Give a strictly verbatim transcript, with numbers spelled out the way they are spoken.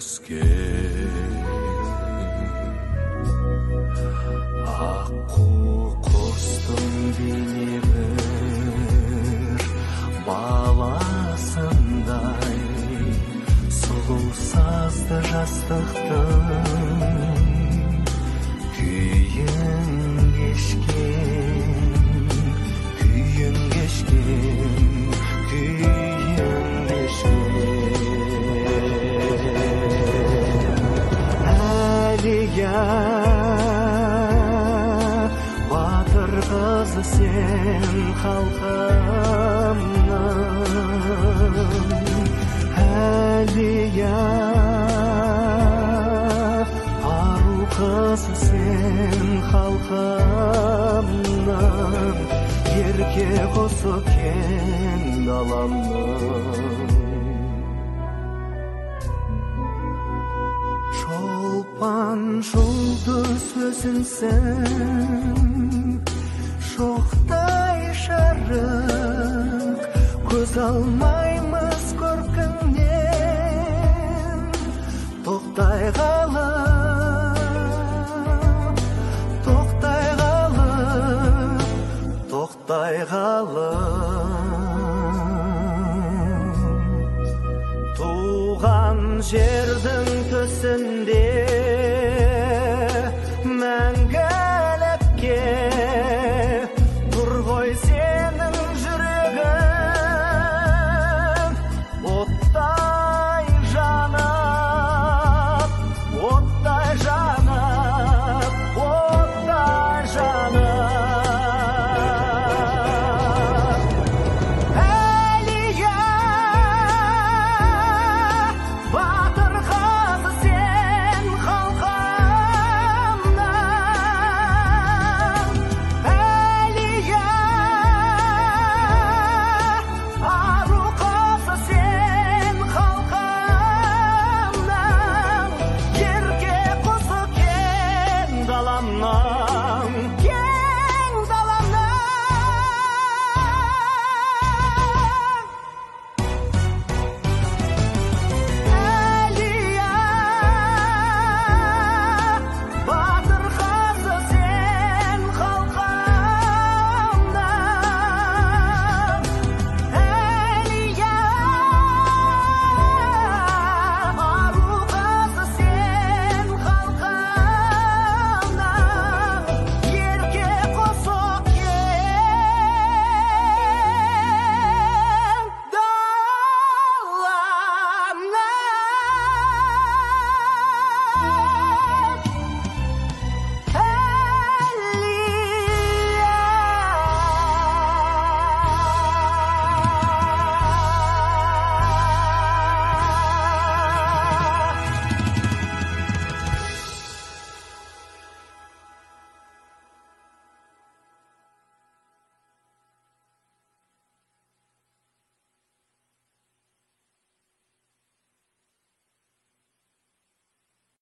аққу құстың дене бір баласындай сұлу сазды жастықтың күйін кешкен күйін кешкен күйін кешкен әлия батыр қызы сен халқымның әлия ару қызы сен халқымның ерке құсы кең даламның шолпан жұлдыз өзіңсің шоқтай жарық көз алмаймыз көркіңнен тоқтай қалып тоқтай қалып тоқтай қалып туған жер